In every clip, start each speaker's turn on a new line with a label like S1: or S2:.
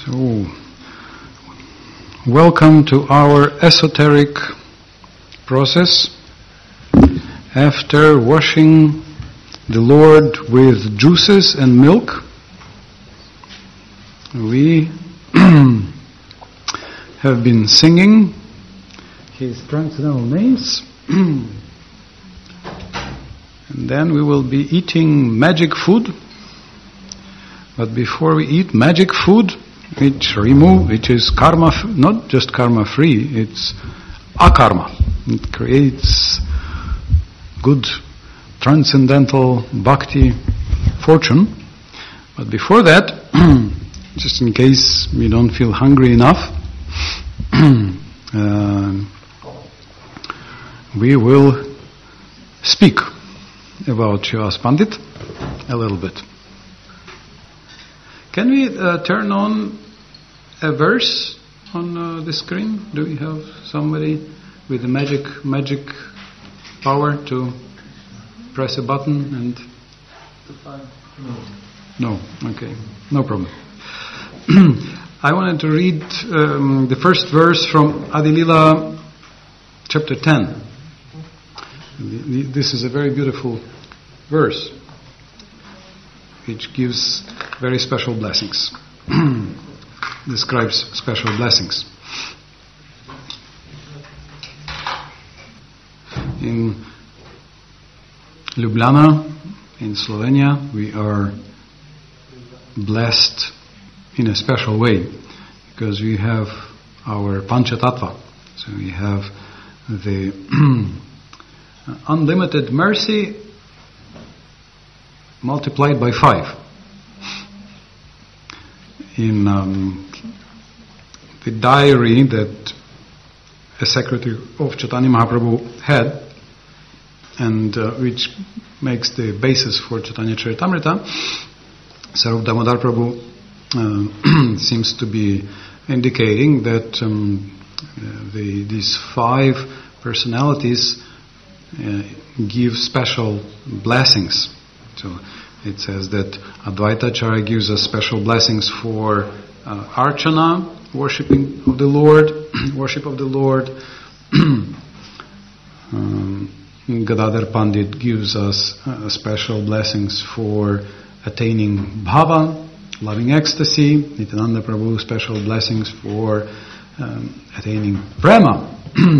S1: So, welcome to our esoteric process. After washing the Lord with juices and milk, we have been singing His transcendental names, and then we will be eating magic food. But before we eat magic food, which is karma, not just karma free, it's akarma. It creates good transcendental bhakti fortune. But before that, just in case we don't feel hungry enough, we will speak about Srivas Pandit a little bit. Can we turn on a verse on the screen? Do we have somebody with the magic power to press a button and... No. Okay. No problem. I wanted to read the first verse from Adilila chapter 10. This is a very beautiful verse which gives very special blessings. Describes special blessings. In Ljubljana, in Slovenia, we are blessed in a special way because we have our Panchatattva. So we have the unlimited mercy multiplied by 5. In the diary that a secretary of Chaitanya Mahaprabhu had, and which makes the basis for Chaitanya Charitamrita, Sarup Damodar Prabhu seems to be indicating that these 5 personalities give special blessings. So it says that Advaita Acharya gives us special blessings for Archana, worship of the Lord. Gadadhar Pandit gives us special blessings for attaining bhava, loving ecstasy. Nityananda Prabhu special blessings for attaining prema,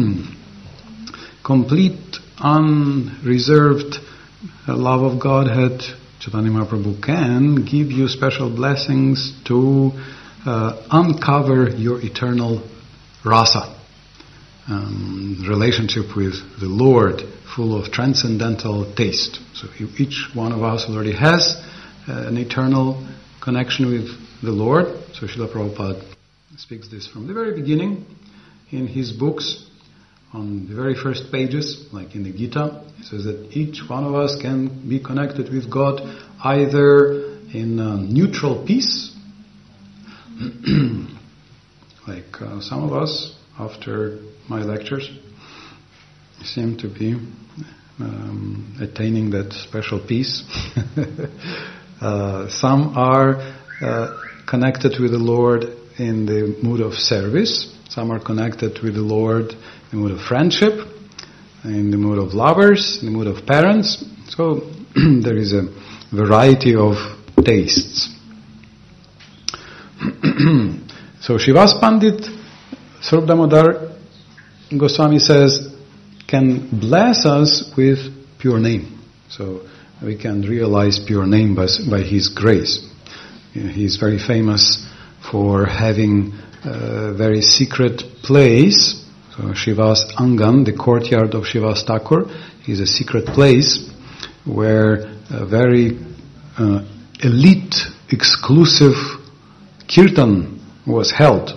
S1: complete, unreserved love of Godhead. Chaitanya Mahaprabhu can give you special blessings to uncover your eternal rasa, relationship with the Lord, full of transcendental taste. So each one of us already has an eternal connection with the Lord. So Srila Prabhupada speaks this from the very beginning in his books. On the very first pages, like in the Gita, it says that each one of us can be connected with God either in neutral peace, like some of us, after my lectures, seem to be attaining that special peace. Some are connected with the Lord in the mood of service. Some are connected with the Lord in the mood of friendship, in the mood of lovers, in the mood of parents. So there is a variety of tastes. So Srivas Pandit, Sarup Damodar Goswami says, can bless us with pure name. So we can realize pure name by his grace. He is very famous for having a very secret place. So Srivas Angan, the courtyard of Srivas Thakur, is a secret place where a very elite, exclusive kirtan was held.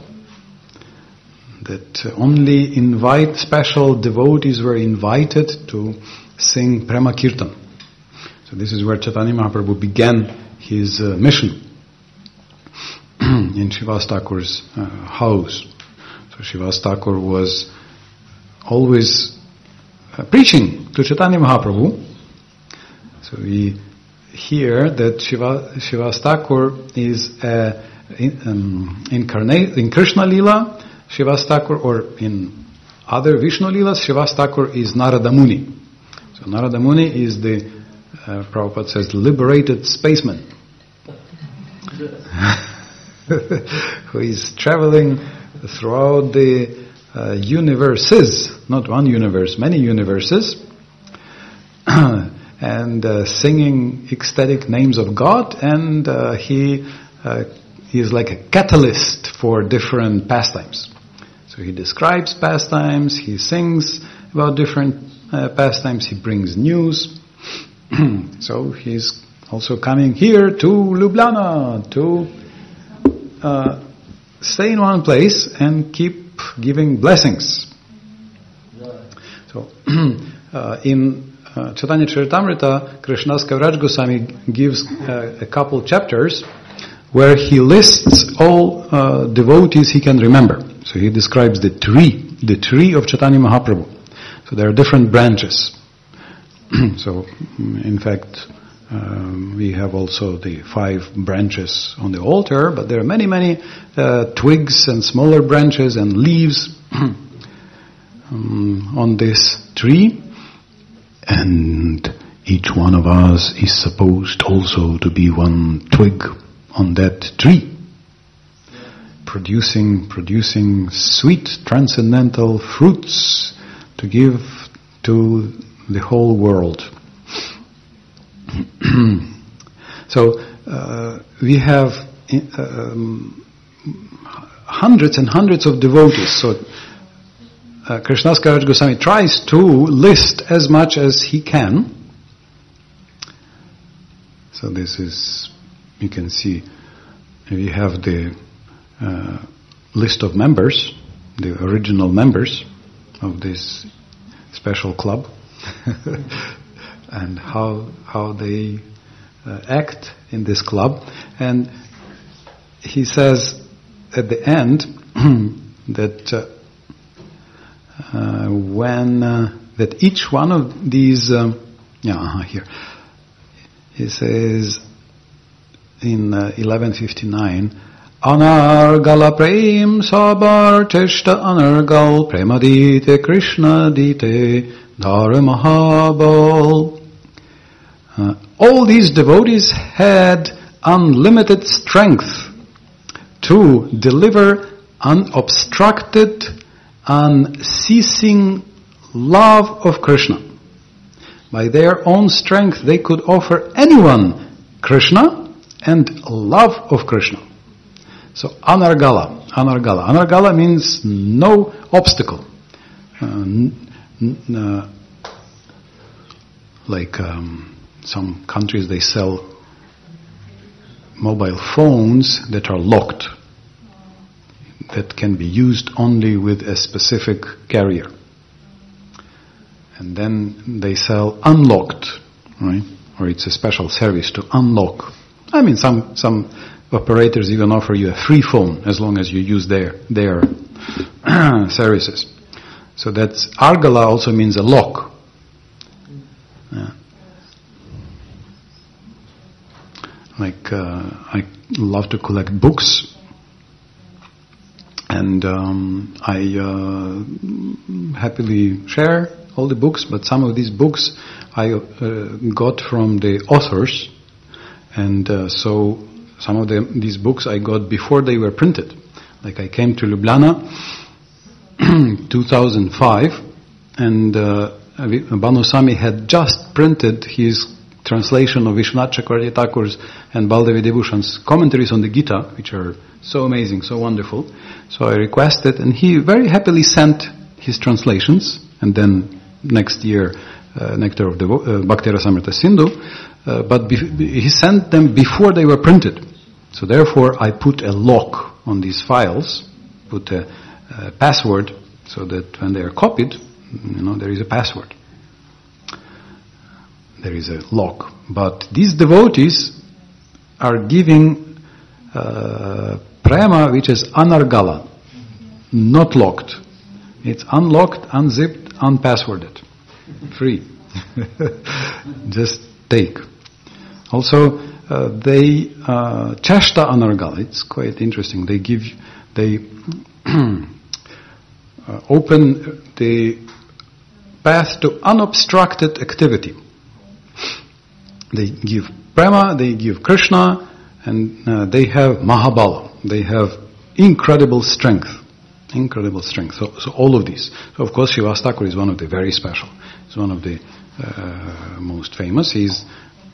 S1: That only special devotees were invited to sing Prema Kirtan. So this is where Chaitanya Mahaprabhu began his mission in Srivas Thakur's house. So Srivas Thakur was always preaching to Chaitanya Mahaprabhu. So we hear that Srivas Thakur is a in Krishna Lila, Srivas Thakur, or in other Vishnu Lilas, Srivas Thakur is Narada Muni. So Narada Muni is the, Prabhupada says, liberated spaceman. Who is traveling throughout the universes, not one universe, many universes, and singing ecstatic names of God, and he is like a catalyst for different pastimes. So he describes pastimes, he sings about different pastimes, he brings news. So he's also coming here to Ljubljana to stay in one place and keep giving blessings. So in Chaitanya Charitamrita, Krishnadas Kaviraj Goswami gives a couple chapters where he lists all devotees he can remember. So he describes the tree of Chaitanya Mahaprabhu. So there are different branches. So in fact, we have also the 5 branches on the altar, but there are many twigs and smaller branches and leaves on this tree. And each one of us is supposed also to be one twig on that tree, producing sweet transcendental fruits to give to the whole world. So we have hundreds and hundreds of devotees. So Krishnadas Kaviraj Goswami tries to list as much as he can. So this is, you can see, we have the list of members, the original members of this special club, and how they act in this club. And he says at the end that that each one of these here he says in 1159, Anargala prem sabar cheshta anargal premadite Krishna dite dhara mahabal. All these devotees had unlimited strength to deliver unobstructed, unceasing love of Krishna. By their own strength they could offer anyone Krishna and love of Krishna. So Anargala means no obstacle. Like some countries, they sell mobile phones that are locked, that can be used only with a specific carrier. And then they sell unlocked, right? Or it's a special service to unlock. I mean, some operators even offer you a free phone as long as you use their services. So that's Argala also means a lock. Yeah. Like I love to collect books, and I happily share all the books, but some of these books I got from the authors, and so some of these books I got before they were printed. Like I came to Ljubljana 2005, and Banusami had just printed his translation of Vishwanath Chakravarti Thakur's and Baldev Debushan's commentaries on the Gita, which are so amazing, so wonderful. So I requested, and he very happily sent his translations, and then next year Nectar of Bhakti Rasamrita Sindhu, but he sent them before they were printed. So therefore I put a lock on these files, put a password, so that when they are copied, there is a password. There is a lock. But these devotees are giving prema which is anargala, not locked. It's unlocked, unzipped, unpassworded. Free. Just take. Also, they Cheshta Anargal. It's quite interesting. They open the path to unobstructed activity. They give Prema, they give Krishna, and they have Mahabala. They have incredible strength. Incredible strength. So all of these. So of course Srivas Thakur is one of the very special. He's one of the most famous. He's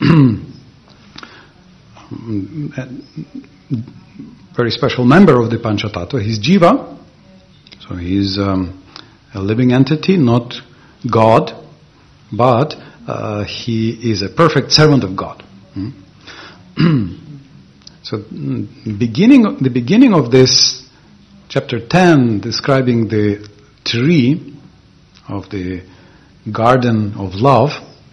S1: very special member of the Panchatattva. He's Jiva. So he's a living entity, not God, but he is a perfect servant of God. So the beginning of this chapter 10, describing the tree of the garden of love,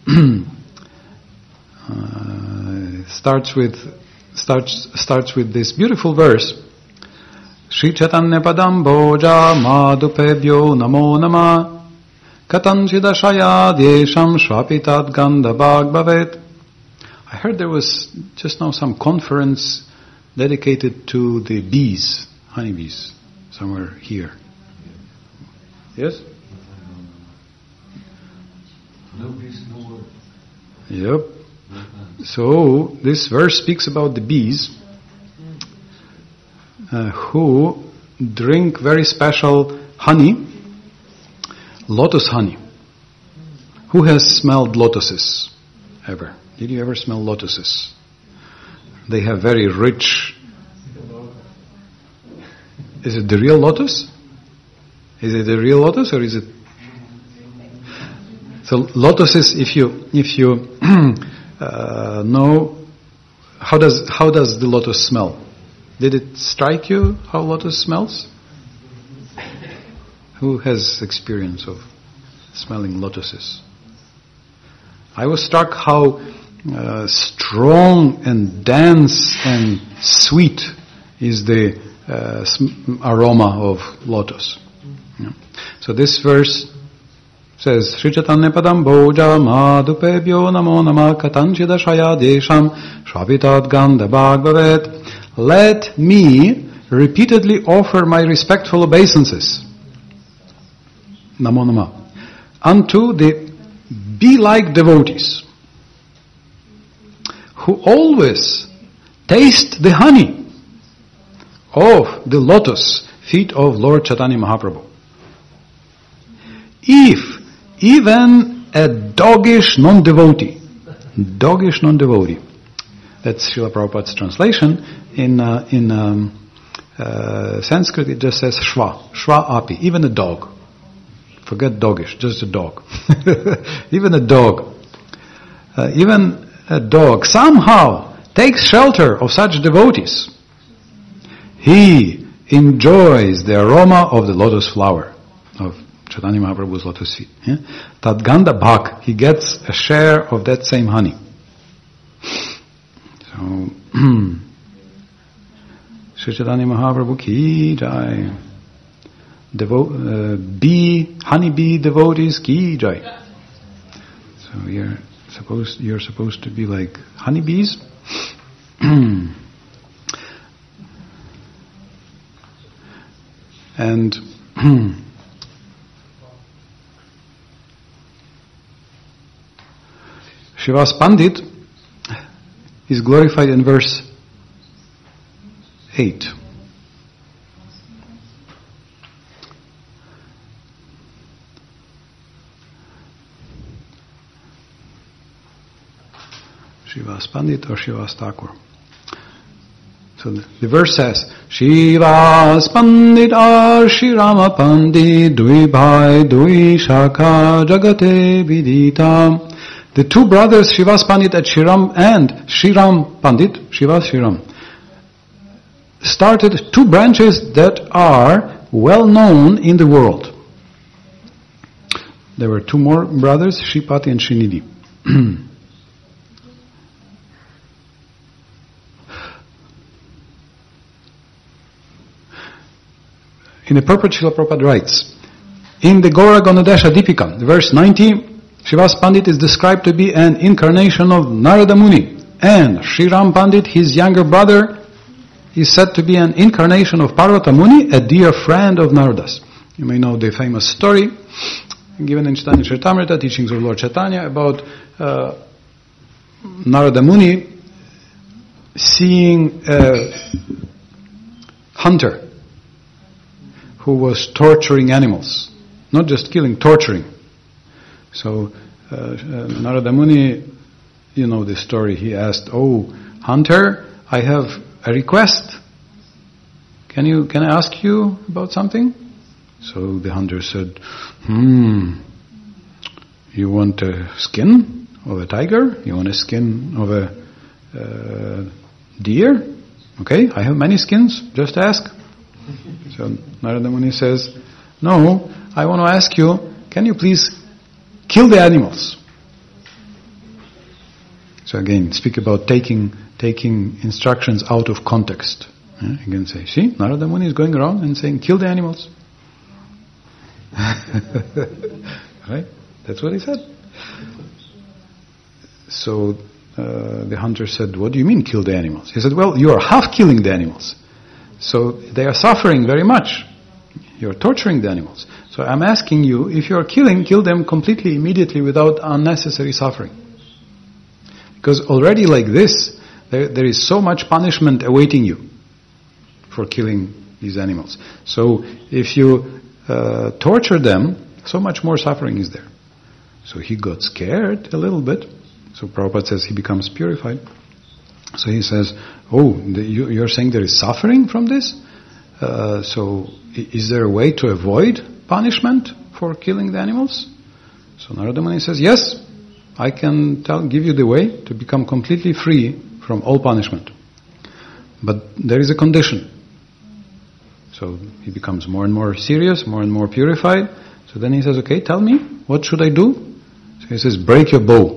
S1: starts with this beautiful verse. Shri Chaitanya Padam Bhoja Madhupebhyo Namo Nama Katanchidashaya Desham Shvapitat Gandha Bhag Bhavet. I heard there was just now some conference dedicated to the bees, honeybees, somewhere here. Yes?
S2: No bees, no word.
S1: Yep. So this verse speaks about the bees who drink very special honey, lotus honey. Who has smelled lotuses ever? Did you ever smell lotuses? They have very rich... Is it the real lotus? Is it the real lotus or is it... So lotuses, if you know, how does the lotus smell? Did it strike you how lotus smells? Who has experience of smelling lotuses? I was struck how strong and dense and sweet is the aroma of lotus. Yeah. So this verse says, Shri Chaitanya Padam Bhoja Madhupebhyo Namo Nama Katanchidashaya Desham Shvapitat Gandha Bhag Bhavet. Let me repeatedly offer my respectful obeisances, Namo Nama, unto the bee-like devotees who always taste the honey of the lotus feet of Lord Chaitanya Mahaprabhu. If even a doggish non-devotee, that's Srila Prabhupada's translation, in Sanskrit it just says shva api, even a dog. Forget doggish, just a dog. Even a dog somehow takes shelter of such devotees. He enjoys the aroma of the lotus flower, of Chaitanya Mahaprabhu's lotus feet. Yeah? Tad Gandha Bhag, he gets a share of that same honey. So, Sri Chaitanya Mahaprabhu ki jai. Honeybee devotees ki jai. So you're supposed to be like honeybees. And Srivas Pandit is glorified in verse 8. Srivas Pandit or Srivas Thakur. So the verse says, Srivas Pandit or Shri Rama Pandit Dui Bhai Dui Shaka Jagate Vidita. The two brothers Srivas Pandit at Shriram and Shriram Pandit, Srivas Shriram, started two branches that are well known in the world. There were two more brothers, Shripati and Srinidhi. In the purport, Srila Prabhupada writes, in the Gaura Ganodesha Dipika, verse 90, Srivas Pandit is described to be an incarnation of Narada Muni, And Sri Ram Pandit, his younger brother, is said to be an incarnation of Parvata Muni, a dear friend of Narada's. You may know the famous story given in Chaitanya Charitamrita, teachings of Lord Chaitanya, about Narada Muni seeing a hunter who was torturing animals. Not just killing, torturing. So Narada Muni, you know this story, he asked, "Oh, hunter, I have a request. Can I ask you about something?" So the hunter said, "You want a skin of a tiger? You want a skin of a deer? Okay, I have many skins, just ask." So Narada Muni says, "No, I want to ask you, can you please kill the animals?" So again, speak about taking instructions out of context. You can say, see, Narada Muni is going around and saying, kill the animals. Right? That's what he said. So the hunter said, what do you mean kill the animals? He said, well, you are half killing the animals. So they are suffering very much. You are torturing the animals. So I'm asking you, if you are killing, kill them completely, immediately, without unnecessary suffering. Because already like this, there is so much punishment awaiting you for killing these animals. So if you torture them, so much more suffering is there. So he got scared a little bit. So Prabhupada says he becomes purified. So he says, oh, you're saying there is suffering from this? So is there a way to avoid punishment for killing the animals? So Narada Muni says, yes, I can give you the way to become completely free from all punishment. But there is a condition. So he becomes more and more serious, more and more purified. So then he says, okay, tell me, what should I do? So he says, break your bow.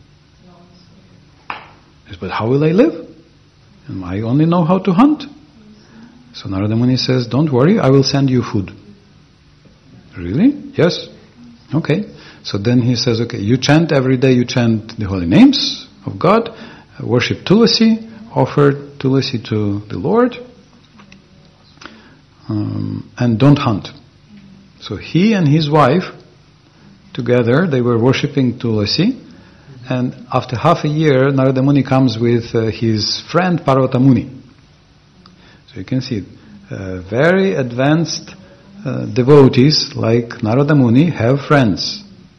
S1: He says, but how will I live? And I only know how to hunt. So Narada Muni says, don't worry, I will send you food. Really? Yes. Okay. So then he says, okay, you chant every day, you chant the holy names of God, worship Tulasi, offer Tulasi to the Lord, and don't hunt. So he and his wife, together, they were worshipping Tulasi, and after half a year, Narada Muni comes with his friend Parvata Muni. So you can see, very advanced devotees like Narada Muni have friends.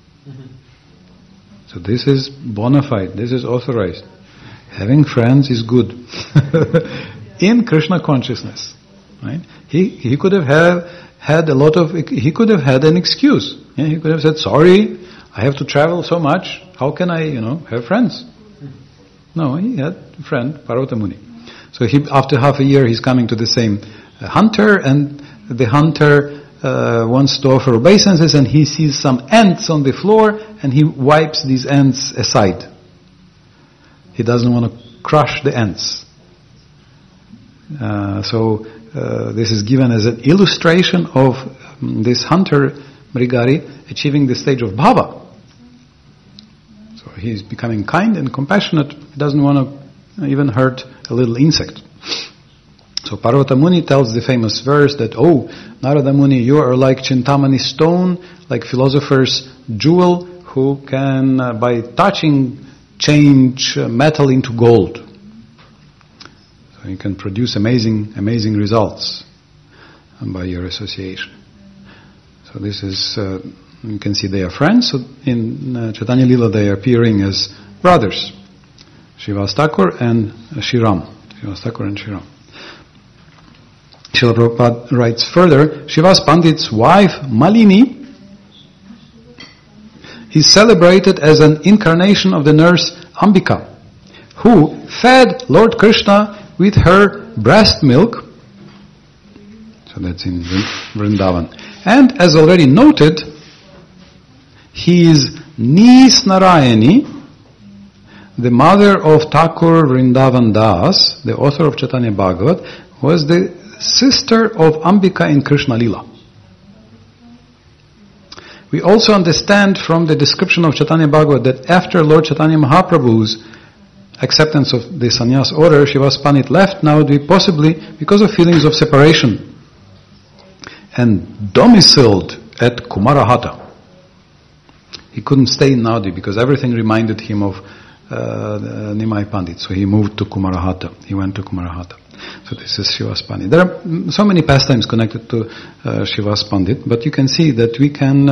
S1: So this is bona fide, this is authorized. Having friends is good. In Krishna consciousness. Right? He could have had he could have had an excuse. Yeah, he could have said, sorry, I have to travel so much, how can I, have friends? No, he had a friend, Parvata Muni. So after half a year, he's coming to the same hunter, and the hunter wants to offer obeisances, and he sees some ants on the floor, and he wipes these ants aside. He doesn't want to crush the ants. So this is given as an illustration of this hunter, Mrigari, achieving the stage of bhava. So he's becoming kind and compassionate. He doesn't want to even hurt a little insect. So Parvata Muni tells the famous verse that, oh, Narada Muni, you are like Chintamani stone, like philosopher's jewel, who can, by touching, change metal into gold. So you can produce amazing results by your association. So this is, you can see they are friends. So in Chaitanya Lila they are appearing as brothers, Srivas Thakur and Shriram. Srivas Thakur and Shriram. Srila Prabhupada writes further, Srivas Pandit's wife, Malini, is celebrated as an incarnation of the nurse Ambika, who fed Lord Krishna with her breast milk. So that's in Vrindavan. And as already noted, his niece Narayani, the mother of Thakur Vrindavan Das, the author of Chaitanya Bhagavat, was the sister of Ambika in Krishna Lila. We also understand from the description of Chaitanya Bhagavat that after Lord Chaitanya Mahaprabhu's acceptance of the sannyas order, Srivas Pandit left Navadvip possibly because of feelings of separation and domiciled at Kumarahata. He couldn't stay in Navadvip because everything reminded him of Nimai Pandit. So he moved to Kumarahata. He went to Kumarahata. So this is Srivas Pandit. There are so many pastimes connected to Srivas Pandit, but you can see that we can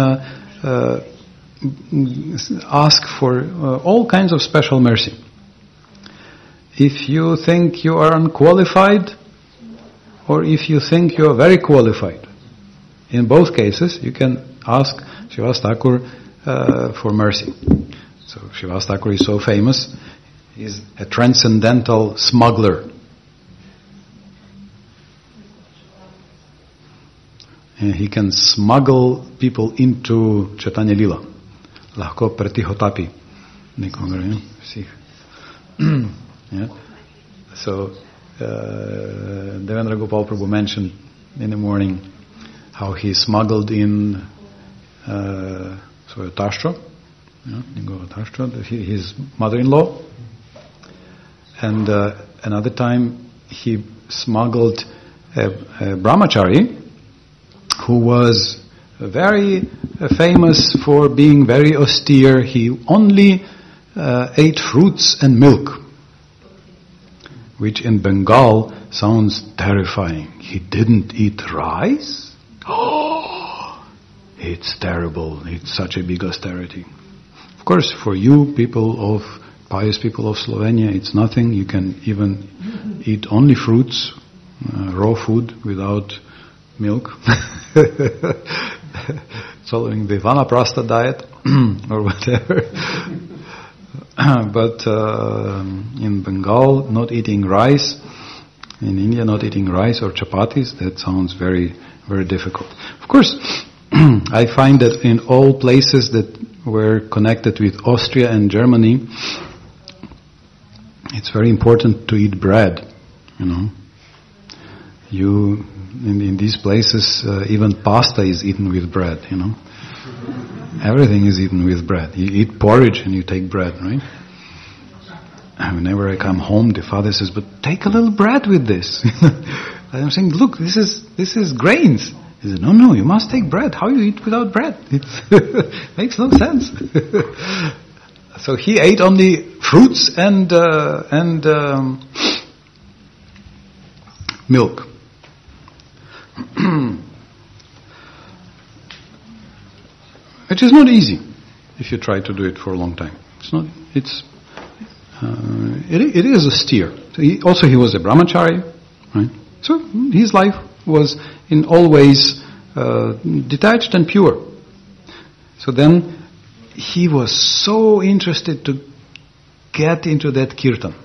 S1: ask for all kinds of special mercy. If you think you are unqualified, or if you think you are very qualified, in both cases you can ask Srivas Thakur for mercy. So Srivas Thakur is so famous, he is a transcendental smuggler. And he can smuggle people into Chaitanya Lila. Lahko pratihotapi. Yeah. So Devendra Gopal Prabhu mentioned in the morning how he smuggled in Tashtra, his mother-in-law, and another time he smuggled a brahmachari who was very famous for being very austere. He only ate fruits and milk, which in Bengal sounds terrifying. He didn't eat rice? Oh, it's terrible. It's such a big austerity. Of course, for you pious people of Slovenia, it's nothing. You can even eat only fruits, raw food without milk, following the Vanaprastha diet or whatever. But in Bengal, not eating rice, in India, not eating rice or chapatis, that sounds very, very difficult. Of course, I find that in all places that were connected with Austria and Germany, it's very important to eat bread, In these places, even pasta is eaten with bread, Everything is eaten with bread. You eat porridge and you take bread, right? And whenever I come home, the father says, "But take a little bread with this." I'm saying, "Look, this is grains." He said, "No, you must take bread. How you eat without bread? It makes no sense." So he ate only fruits and milk. Which is not easy if you try to do it for a long time. It is austere. So he was a brahmachari, right? So his life was in all ways detached and pure. So then he was so interested to get into that kirtan.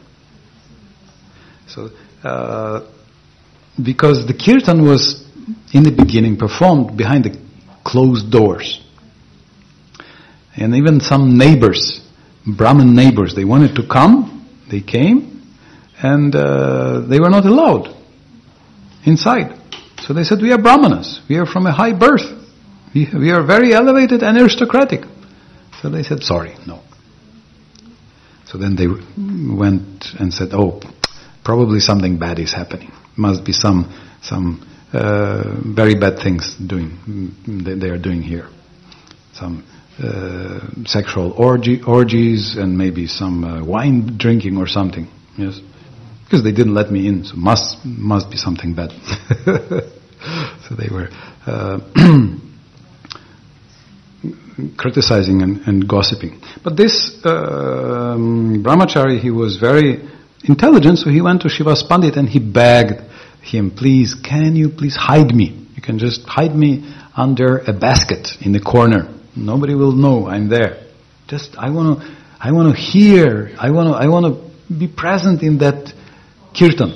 S1: So because the kirtan was in the beginning performed behind the closed doors. And even some neighbors, Brahmin neighbors, they wanted to come, they came, and they were not allowed inside. So they said, "We are Brahmanas, we are from a high birth, we are very elevated and aristocratic." So they said, "Sorry, no." So then they went and said, "Oh, probably something bad is happening. Must be some very bad things they are doing here. Some sexual orgies and maybe some wine drinking or something." Yes, because they didn't let me in, so must be something bad. So they were criticizing and gossiping. But this brahmachari, he was very intelligent, so he went to Srivas Pandit and he begged him, "Please, can you please hide me? You can just hide me under a basket in the corner. Nobody will know I'm there. Just I want to hear. I want to be present in that kirtan."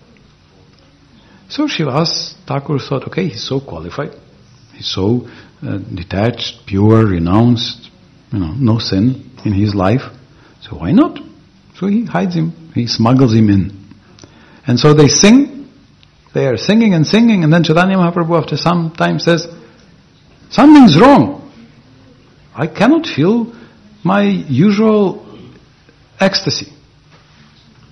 S1: So Srivas Thakur thought, okay, he's so qualified, he's so detached, pure, renounced, no sin in his life. So why not? So he hides him, he smuggles him in, and so they sing. They are singing, and then Chaitanya Mahaprabhu after some time says, "Something's wrong. I cannot feel my usual ecstasy.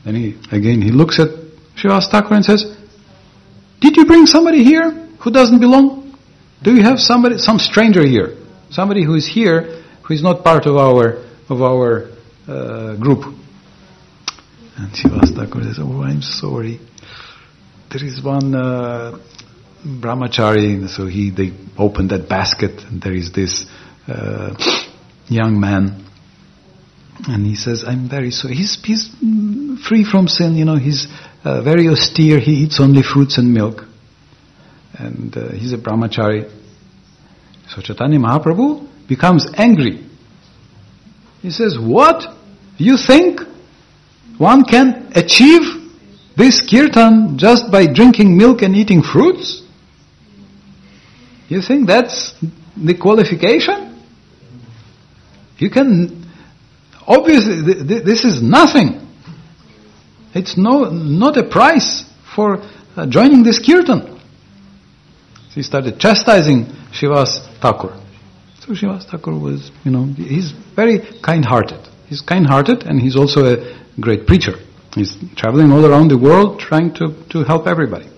S1: Then he looks at Srivas Thakur and says, "Did you bring somebody here who doesn't belong? Do you have some stranger here? Somebody who is here who is not part of our group?" And Srivas Thakur says, "Oh, I'm sorry. There is one brahmachari." So they open that basket, and there is this young man. And he says, "I'm very sorry. He's free from sin. He's very austere. He eats only fruits and milk. And he's a brahmachari." So Chaitanya Mahaprabhu becomes angry. He says, "What? You think one can achieve this kirtan just by drinking milk and eating fruits? You think that's the qualification? You can... Obviously, this is nothing. It's not a price for joining this kirtan." So he started chastising Srivas Thakur. So Srivas Thakur was, he's very kind-hearted. He's kind-hearted, and he's also a great preacher. He's traveling all around the world trying to help everybody.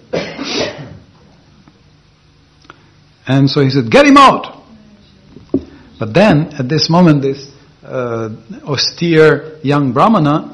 S1: And so he said, "Get him out!" But then, at this moment, this austere young brahmana,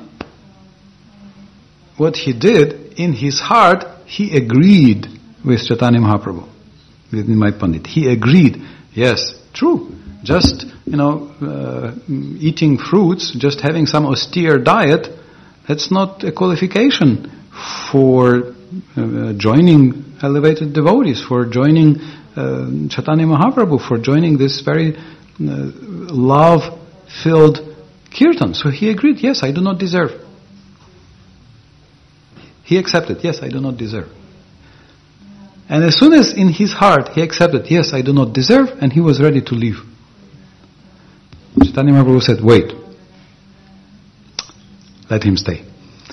S1: what he did, in his heart, he agreed with Chaitanya Mahaprabhu, with Nimai Pandit. He agreed, yes, true, just, eating fruits, just having some austere diet, that's not a qualification for joining elevated devotees, for joining Chaitanya Mahaprabhu, for joining this very love-filled kirtan. So he agreed, yes, I do not deserve. He accepted, yes, I do not deserve. And as soon as in his heart he accepted, yes, I do not deserve, and he was ready to leave, Chaitanya Mahaprabhu said, "Wait, let him stay."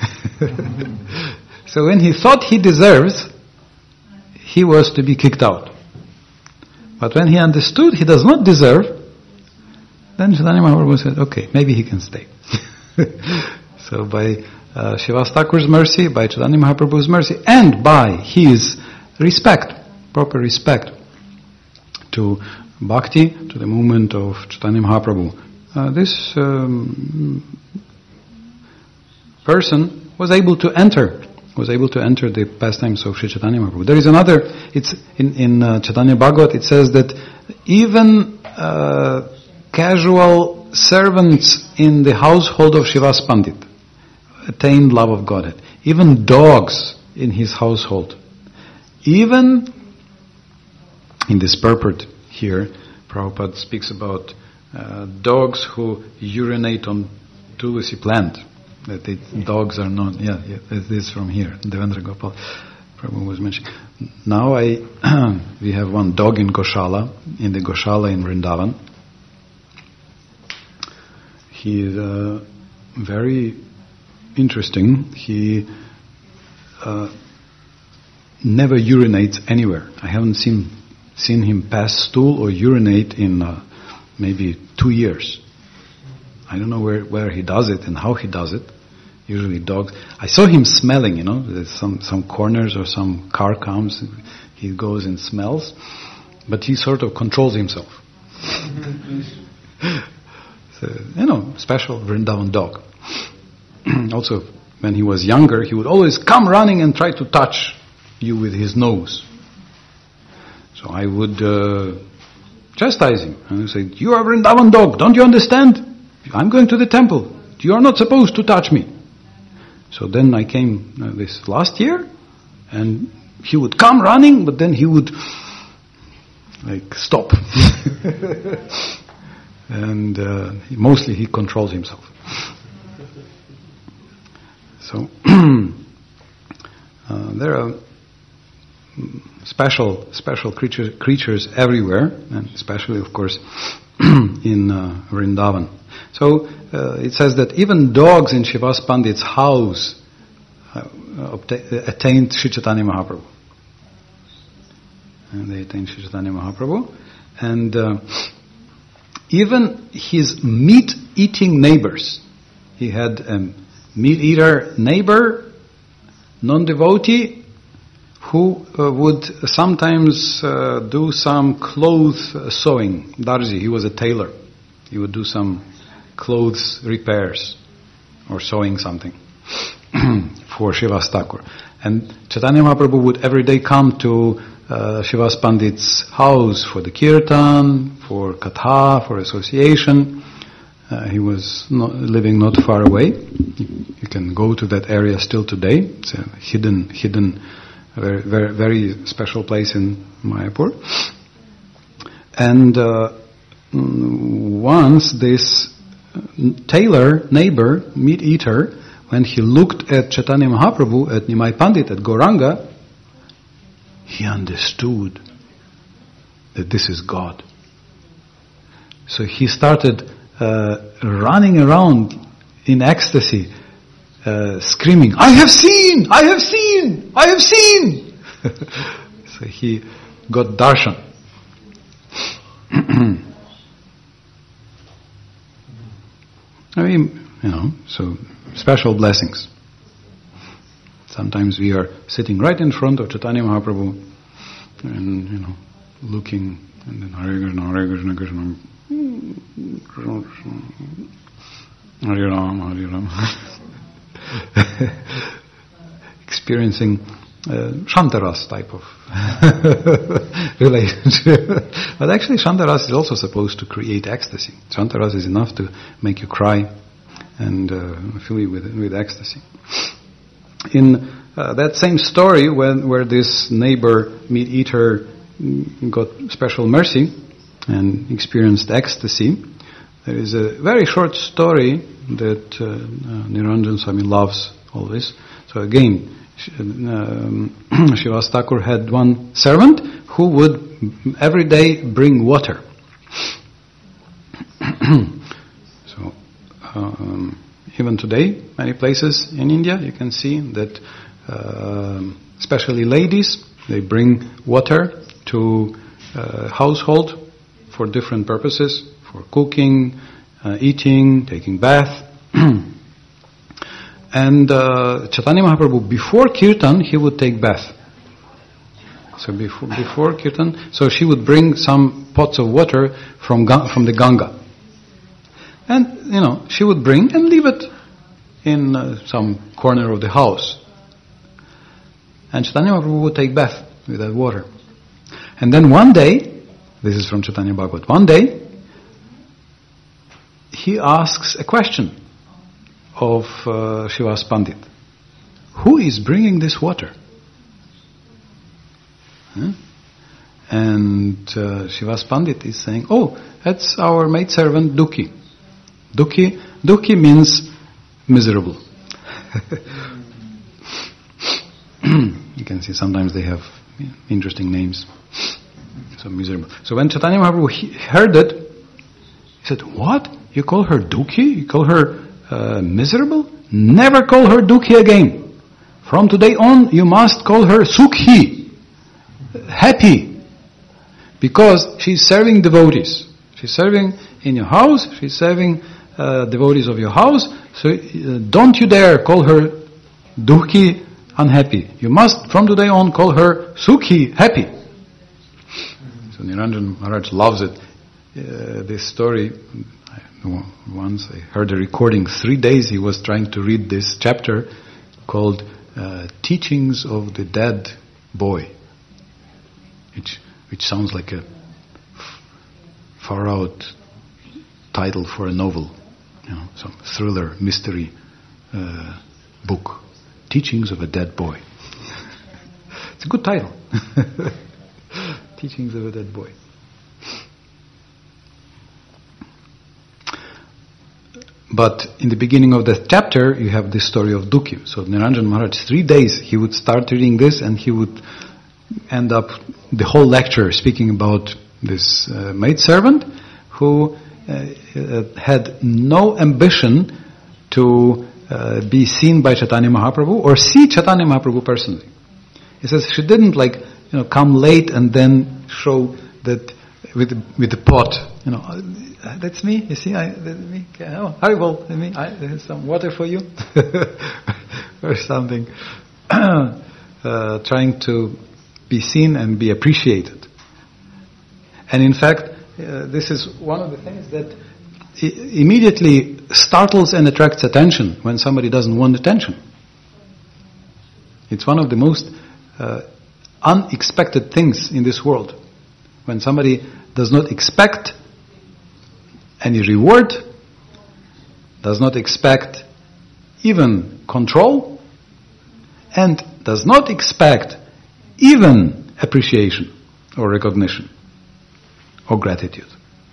S1: So when he thought he deserves, he was to be kicked out. But when he understood he does not deserve, then Chaitanya Mahaprabhu said, "Okay, maybe he can stay." So by Srivas Thakur's mercy, by Chaitanya Mahaprabhu's mercy, and by his respect, proper respect to bhakti, to the movement of Chaitanya Mahaprabhu, this person was able to enter the pastimes of Sri Chaitanya Mahaprabhu. There is another, it's in Chaitanya Bhagavat, it says that even casual servants in the household of Srivas Pandit attained love of Godhead. Even dogs in his household. Even in this purport here, Prabhupada speaks about dogs who urinate on tulsi plant. That dogs are not, this is from here. Devendra Gopal Prabhu was mentioning. Now we have one dog in Goshala, in the Goshala in Vrindavan. He is very interesting. He never urinates anywhere. I haven't seen him pass stool or urinate in maybe 2 years. I don't know where he does it and how he does it. Usually dogs. I saw him smelling, there's some corners or some car comes, he goes and smells, but he sort of controls himself. So, special Vrindavan dog. Also, when he was younger, he would always come running and try to touch you with his nose. So I would chastise him and say, "You are a Vrindavan dog, don't you understand? I'm going to the temple. You are not supposed to touch me." So then I came this last year, and he would come running, but then he would stop. And mostly he controls himself. So there are special creatures everywhere, and especially, of course, in Vrindavan. So it says that even dogs in Srivas Pandit's house attained Sri Chaitanya Mahaprabhu. And they attained Sri Chaitanya Mahaprabhu. And even his meat-eating neighbors, he had a meat-eater neighbor, non-devotee, who would sometimes do some clothes sewing. Darzi, he was a tailor. He would do some clothes repairs or sewing something for Srivas Thakur. And Chaitanya Mahaprabhu would every day come to Srivas Pandit's house for the kirtan, for katha, for association. He was living not far away. You can go to that area still today. It's a hidden, very, very, very special place in Mayapur. And once this tailor, neighbor, meat eater, when he looked at Chaitanya Mahaprabhu, at Nimai Pandit, at Gauranga, he understood that this is God. So he started running around in ecstasy, screaming, "I have seen! I have seen! I have seen!" So he got darshan. I mean, so special blessings. Sometimes we are sitting right in front of Chaitanya Mahaprabhu and, looking, and then Hare Krishna, Hare Krishna, Krishna, Hare Ram, Hare Ram. Experiencing Shantaras type of relationship. But actually Shantaras is also supposed to create ecstasy. Shantaras is enough to make you cry and fill you with ecstasy. In that same story, where this neighbor meat eater got special mercy and experienced ecstasy, there is a very short story that Niranjan Swami loves always. So again, Srivas Thakur had one servant who would every day bring water. So even today, many places in India, you can see that especially ladies, they bring water to household for different purposes, for cooking, eating, taking bath. And Chaitanya Mahaprabhu, before kirtan, he would take bath. So before kirtan, so she would bring some pots of water from the Ganga. And, she would bring and leave it in some corner of the house. And Chaitanya Mahaprabhu would take bath with that water. And then one day, this is from Chaitanya Bhagavat, one day, he asks a question of Srivas Pandit. Who is bringing this water? And Srivas Pandit is saying, that's our maidservant Dukhi. Dukhi means miserable. You can see sometimes they have interesting names. So miserable. So when Chaitanya Mahaprabhu heard it, he said, "What? You call her Dukhi? You call her miserable? Never call her Dukhi again. From today on, you must call her Sukhi, happy, because she's serving devotees. She's serving in your house. She's serving devotees of your house. So don't you dare call her Dukhi, unhappy. You must, from today on, call her Sukhi, happy." So Niranjan Maharaj loves it. This story. Once I heard a recording, 3 days he was trying to read this chapter called Teachings of the Dead Boy, which sounds like a far out title for a novel, some thriller, mystery book. Teachings of a Dead Boy. It's a good title. Teachings of a Dead Boy. But in the beginning of that chapter, you have this story of Dukhi. So Niranjan Maharaj, 3 days, he would start reading this and he would end up the whole lecture speaking about this maidservant who had no ambition to be seen by Chaitanya Mahaprabhu or see Chaitanya Mahaprabhu personally. He says she didn't come late and then show that with the pot, that's me. You see, that's me. Oh, Haribol, me. There's some water for you, or something. Trying to be seen and be appreciated. And in fact, this is one of the things that immediately startles and attracts attention when somebody doesn't want attention. It's one of the most unexpected things in this world. When somebody does not expect any reward, does not expect even control, and does not expect even appreciation or recognition or gratitude.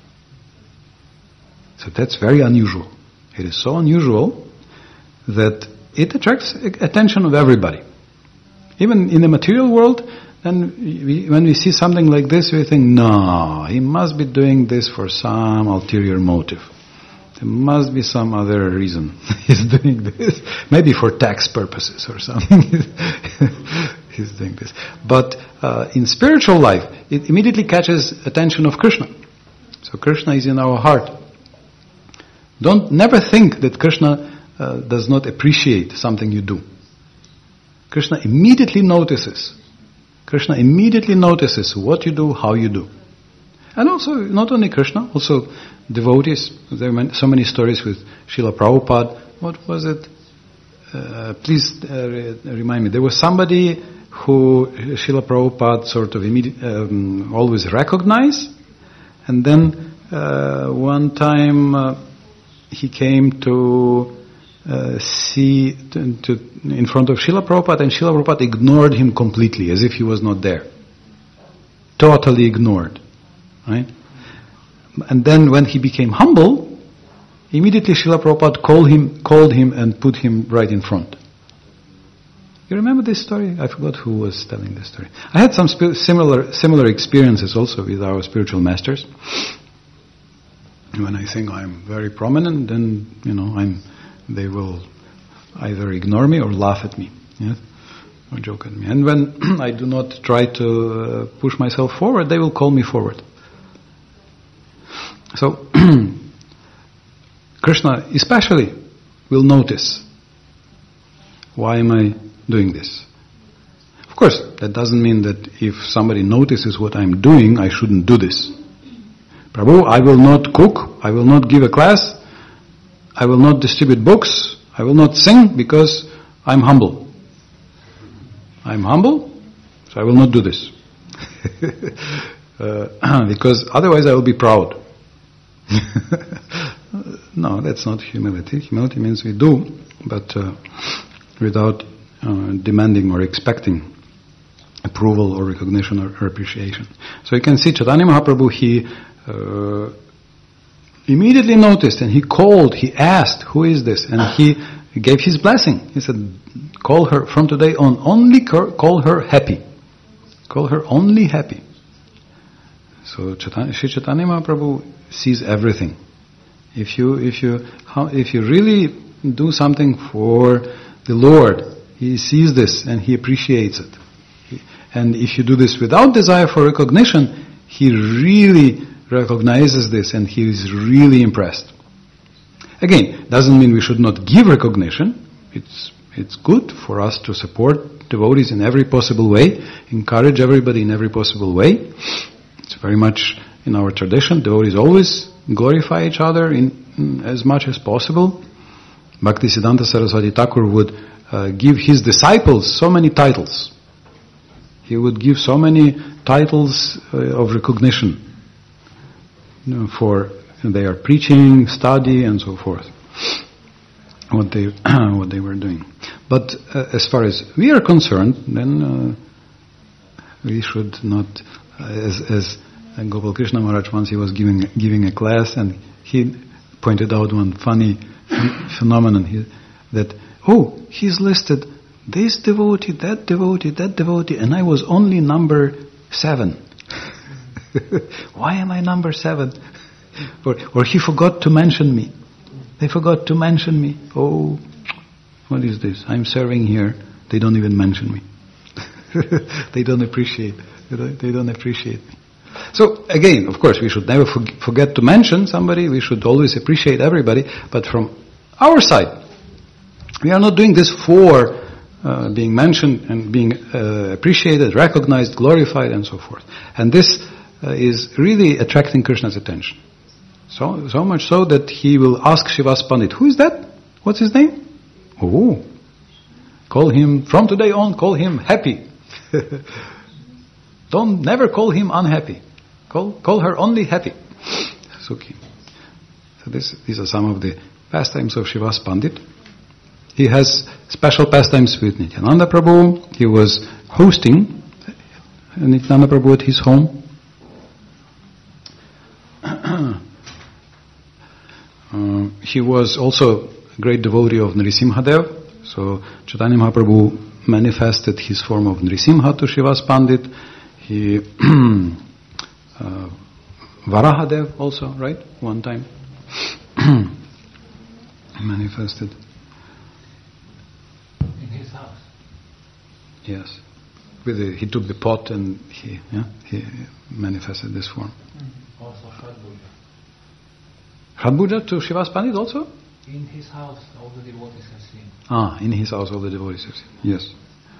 S1: So that's very unusual. It is so unusual that it attracts attention of everybody. Even in the material world, then when we see something like this, we think, no, he must be doing this for some ulterior motive. There must be some other reason he's doing this. Maybe for tax purposes or something. He's doing this. But in spiritual life, it immediately catches attention of Krishna. So Krishna is in our heart. Never think that Krishna does not appreciate something you do. Krishna immediately notices. Krishna immediately notices what you do, how you do. And also, not only Krishna, also devotees. There are so many stories with Srila Prabhupada. What was it? Please remind me. There was somebody who Srila Prabhupada sort of always recognized. And then one time he came to see in front of Srila Prabhupada, and Srila Prabhupada ignored him completely, as if he was not there. Totally ignored. Right? And then when he became humble, immediately Srila Prabhupada called him and put him right in front. You remember this story? I forgot who was telling this story. I had some similar experiences also with our spiritual masters. When I think I'm very prominent, then they will either ignore me or laugh at me, yes, or joke at me. And when I do not try to push myself forward, they will call me forward. So Krishna especially will notice, why am I doing this? Of course, that doesn't mean that if somebody notices what I'm doing, I shouldn't do this. Prabhu, I will not cook, I will not give a class, I will not distribute books, I will not sing because I'm humble. I'm humble, so I will not do this. Because otherwise I will be proud. No, that's not humility. Humility means we do, but without demanding or expecting approval or recognition or appreciation. So you can see Chaitanya Mahaprabhu, he immediately noticed and he called, he asked, who is this? And he gave his blessing. He said, call her from today on, only call her happy. Call her only happy. So Shri Chaitanya Mahaprabhu sees everything. If you really do something for the Lord, He sees this and He appreciates it. And if you do this without desire for recognition, He really recognizes this and He is really impressed. Again, doesn't mean we should not give recognition. It's good for us to support devotees in every possible way, encourage everybody in every possible way. It's very much in our tradition. Devotees always glorify each other in as much as possible. Bhaktisiddhanta Saraswati Thakur would give his disciples so many titles. He would give so many titles of recognition for their preaching, study, and so forth. What they were doing. But as far as we are concerned, then we should not, as Gopal Krishna Maharaj once, he was giving a class, and he pointed out one funny phenomenon that he's listed this devotee, that devotee, and I was only number 7. Why am I number 7? Or he forgot to mention me. They forgot to mention me. Oh, what is this? I'm serving here. They don't even mention me. They don't appreciate. They don't appreciate me. So again, of course, we should never forget to mention somebody. We should always appreciate everybody. But from our side, we are not doing this for being mentioned and being appreciated, recognized, glorified, and so forth. And this is really attracting Krishna's attention. So much so that he will ask Srivas Pandit, who is that? What's his name? Oh, call him, from today on, call him happy. Never call him unhappy. Call her only happy. Sukhi. So these are some of the pastimes of Srivas Pandit. He has special pastimes with Nityananda Prabhu. He was hosting Nityananda Prabhu at his home. He was also a great devotee of Nrisimhadev. So Chaitanya Mahaprabhu manifested his form of Nrisimha to Srivas Pandit. He Varahadev also, right? One time manifested.
S2: In his house.
S1: Yes. He took the pot and he manifested this form.
S2: Also Shadbhuja.
S1: Shadbhuja to Srivas Pandit also?
S2: In his house, all the devotees have seen.
S1: In his house all the devotees have seen. Yes.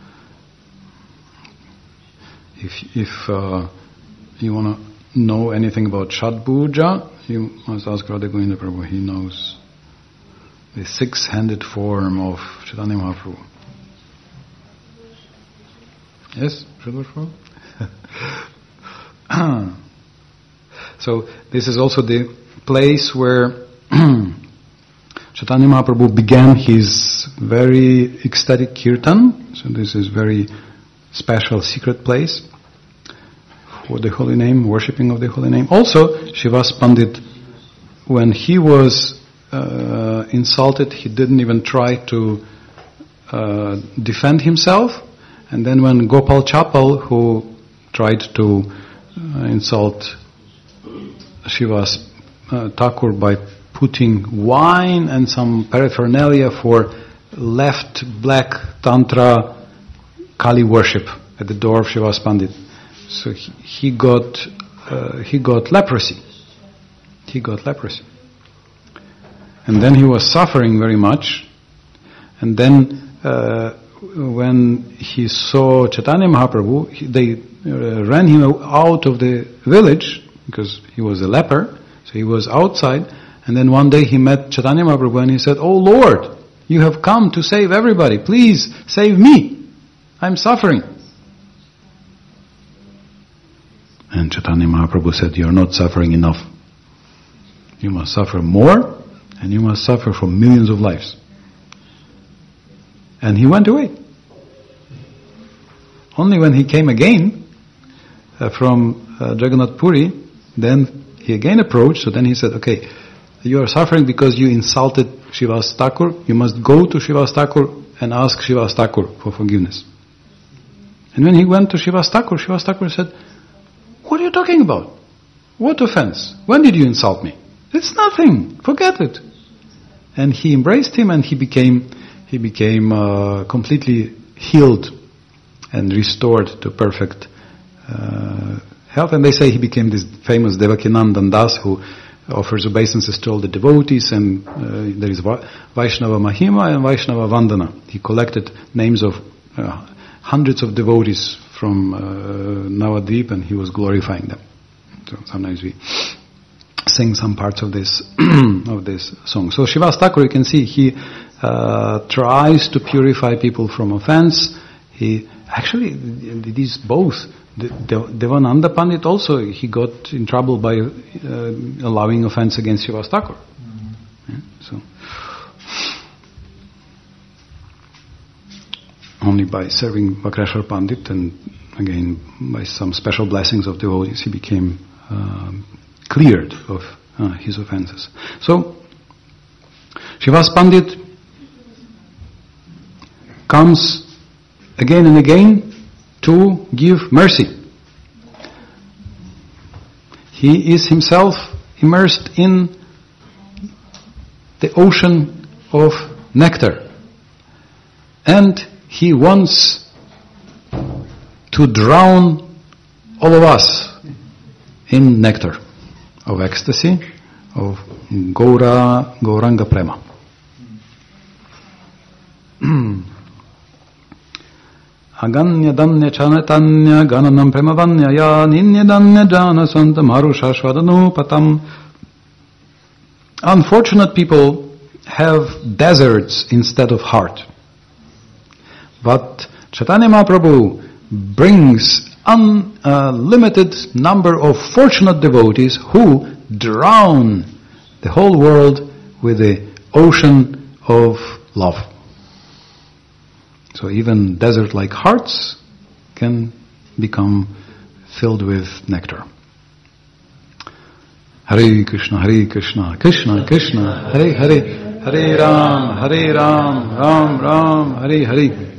S1: If you want to know anything about Shadbhuja, you must ask Radha Govinda Prabhu. He knows the six-handed form of Chaitanya Mahaprabhu. Yes, Shadbhuja Prabhu? So this is also the place where Chaitanya Mahaprabhu began his very ecstatic kirtan. So this is very special secret place for the holy name, worshipping of the holy name. Also, Srivas Pandit, when he was insulted, he didn't even try to defend himself. And then when Gopal Chapal, who tried to insult Srivas Thakur by putting wine and some paraphernalia for left black Tantra Kali worship at the door of Srivas Pandit. So he got leprosy. He got leprosy. And then he was suffering very much. And then when he saw Chaitanya Mahaprabhu, they ran him out of the village because he was a leper. So he was outside. And then one day he met Chaitanya Mahaprabhu and he said, "Oh Lord, you have come to save everybody. Please save me. I'm suffering." And Chaitanya Mahaprabhu said, "You're not suffering enough. You must suffer more, and you must suffer for millions of lives." And he went away. Only when he came again from Jagannath Puri, then he again approached. So then he said, "Okay, you are suffering because you insulted Srivas Thakur. You must go to Srivas Thakur and ask Srivas Thakur for forgiveness." And when he went to Srivas Thakur said, "What are you talking about? What offense? When did you insult me? It's nothing. Forget it." And he embraced him, and he became completely healed and restored to perfect health. And they say he became this famous Devakinandan Das who offers obeisances to all the devotees, and there is Vaishnava Mahima and Vaishnava Vandana. He collected names of hundreds of devotees from Navadvip, and he was glorifying them. So sometimes we sing some parts of this of this song. So Srivas Thakur, you can see, he tries to purify people from offense. He actually, these both, Devananda Pandit also, he got in trouble by allowing offense against Srivas Thakur. Yeah, so only by serving Vakreshwar Pandit and again by some special blessings of devotees, he became cleared of his offenses. So Srivas Pandit comes again and again to give mercy. He is himself immersed in the ocean of nectar, and he wants to drown all of us in nectar of ecstasy, of Gauranga Prema. Aganya danya chanatanya gananam premavanya ya ninya danya jana santam harusha shvadanoupatam. Unfortunate people have deserts instead of heart. But Chaitanya Mahaprabhu brings unlimited number of fortunate devotees who drown the whole world with the ocean of love. So even desert-like hearts can become filled with nectar. Hare Krishna, Krishna Krishna, Hare Hare, Hare Ram, Ram Ram, Hare Hare.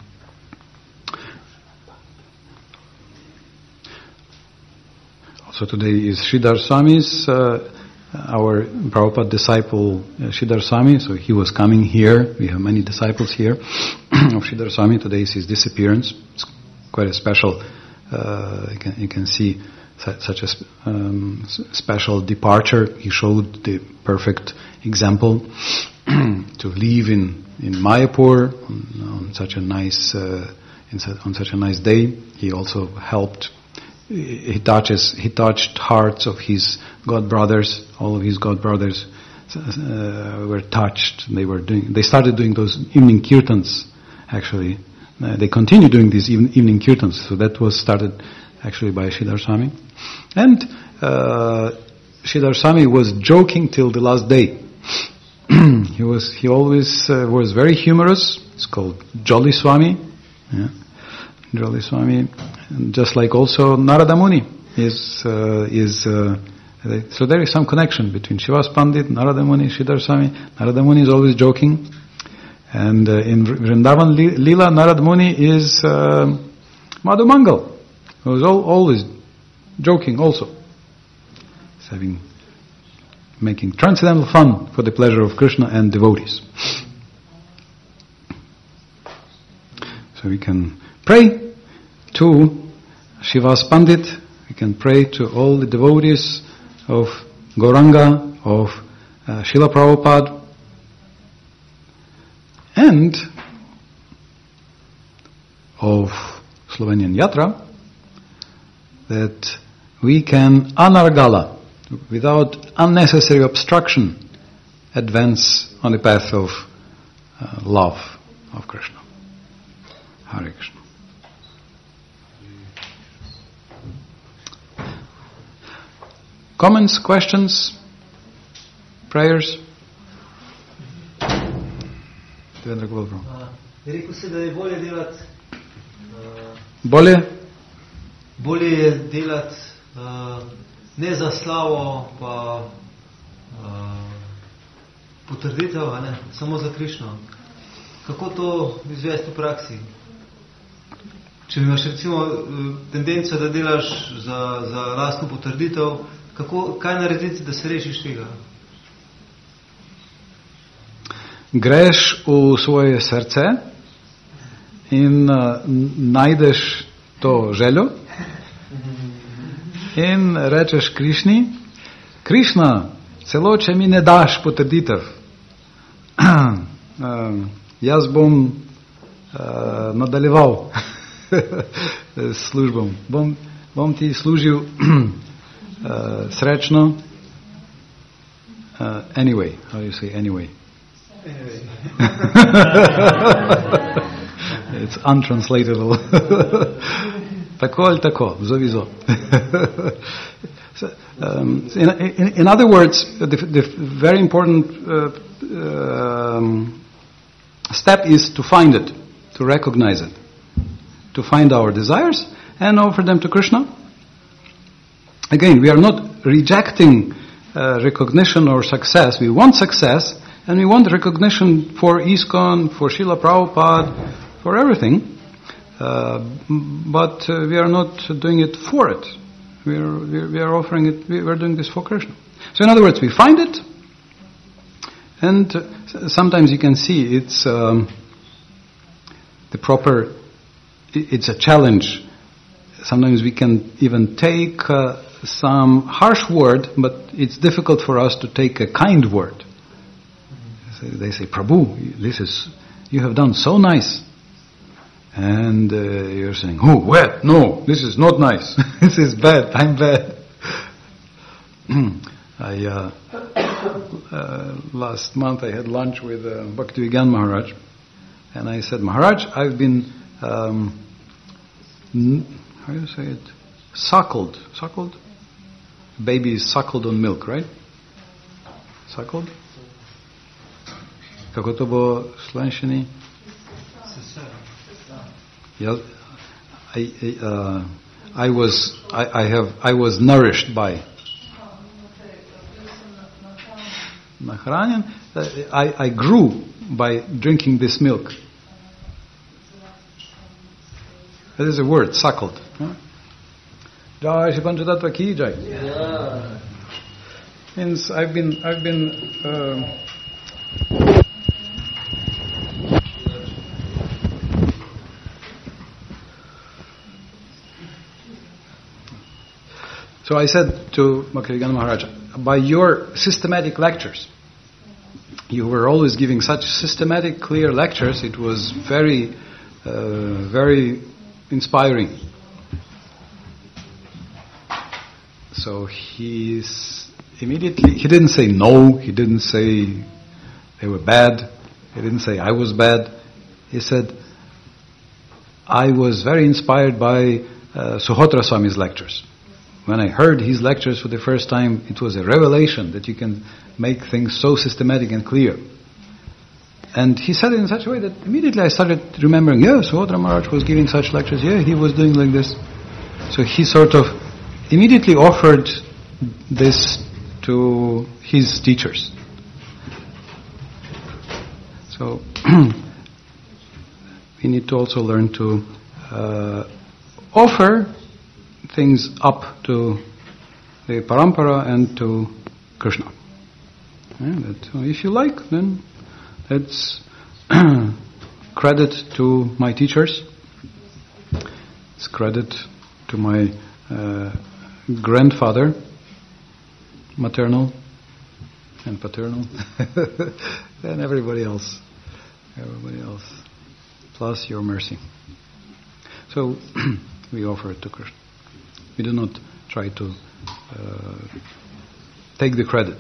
S1: So today is Sridhar Swami's, our Prabhupada disciple Sridhar Swami. So he was coming here. We have many disciples here of Sridhar Swami. Today is his disappearance. It's quite a special. You can see such a special departure. He showed the perfect example to live in Mayapur on such a nice on such a nice day. He also helped. He touched hearts of his god brothers. All of his god brothers were touched. They started doing those evening kirtans. Actually, they continue doing these evening kirtans. So that was started actually by Sridhar Swami. And Sridhar Swami was joking till the last day. He always was very humorous. It's called Jolly Swami. Yeah. Jolly Swami, and just like also Narada Muni so there is some connection between Srivas Pandit, Narada Muni, Sridhar Swami. Narada Muni is always joking, and in Vrindavan Leela, Narada Muni is Madhu Mangal, who is always joking also. He's making transcendental fun for the pleasure of Krishna and devotees. So we can pray to Srivas Pandit, we can pray to all the devotees of Gauranga, of Srila Prabhupada, and of Slovenian Yatra, that we can anargala, without unnecessary obstruction, advance on the path of love of Krishna. Hare Krishna. Comments, questions, prayers?
S3: Rekel si, da je bolje delati bolje je delati ne za slavo pa potrditev, ne, samo za Krišno. Kako to izvesti v praksi? Če imaš recimo tendenco, da delaš za lastno potrditev, kaj narediti, da se rešiš tega?
S1: Greš v svoje srce in najdeš to željo in rečeš Krišni, Krišna, celo če mi ne daš potrditev, jaz bom nadaljeval s službom. Bom ti služil srečno. Anyway, how do you say anyway? It's untranslatable. Tako ali tako, vzovizo. In other words, the very important step is to find it, to recognize it, to find our desires and offer them to Krishna. Again, we are not rejecting recognition or success. We want success and we want recognition for ISKCON, for Srila Prabhupada, for everything. But we are not doing it for it. We are offering it. We are doing this for Krishna. So, in other words, we find it, and sometimes you can see it's the proper. It's a challenge. Sometimes we can even take some harsh word, but it's difficult for us to take a kind word. They say, Prabhu, you have done so nice. And you're saying, oh, well, no, this is not nice. This is bad, I'm bad. Last month I had lunch with Bhaktivedanta Maharaj, and I said, Maharaj, I've been, how do you say it? Suckled. Baby is suckled on milk, right? Suckled? Kako to bo slovenščini? I was nourished by. Nahranjen. I grew by drinking this milk. That is a word, suckled. Jai Shri Panchatattva ki jai. Means I've been. So I said to Bhaktivedanta Maharaj, by your systematic lectures, you were always giving such systematic, clear lectures. It was very, very inspiring. So he didn't say no, he didn't say they were bad, he didn't say I was bad. He said, I was very inspired by Suhotra Swami's lectures. When I heard his lectures for the first time, it was a revelation that you can make things so systematic and clear. And he said it in such a way that immediately I started remembering, Suhotra Maharaj was giving such lectures, he was doing like this. So he sort of immediately offered this to his teachers. So we need to also learn to offer things up to the parampara and to Krishna. If you like, then that's credit to my teachers. It's credit to my grandfather, maternal and paternal, and everybody else, plus your mercy. So we offer it to Krishna. We do not try to take the credit.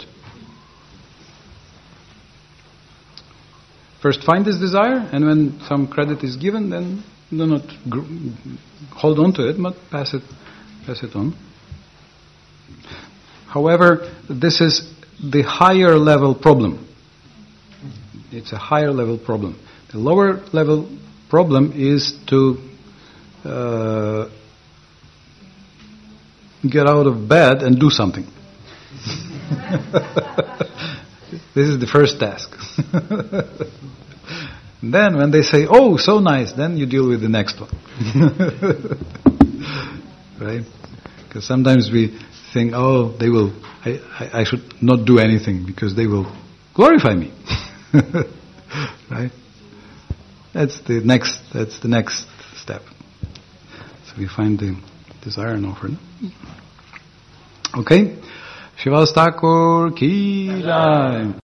S1: First find this desire, and when some credit is given, then do not hold on to it, but pass it on. However, this is the higher level problem. It's a higher level problem. The lower level problem is to get out of bed and do something. This is the first task. Then when they say, oh, so nice, then you deal with the next one. Right? Because sometimes we think, oh, they will, I should not do anything because they will glorify me. Right? That's the next step. So we find the desire and offer. Okay? Srivas Thakur ki jai.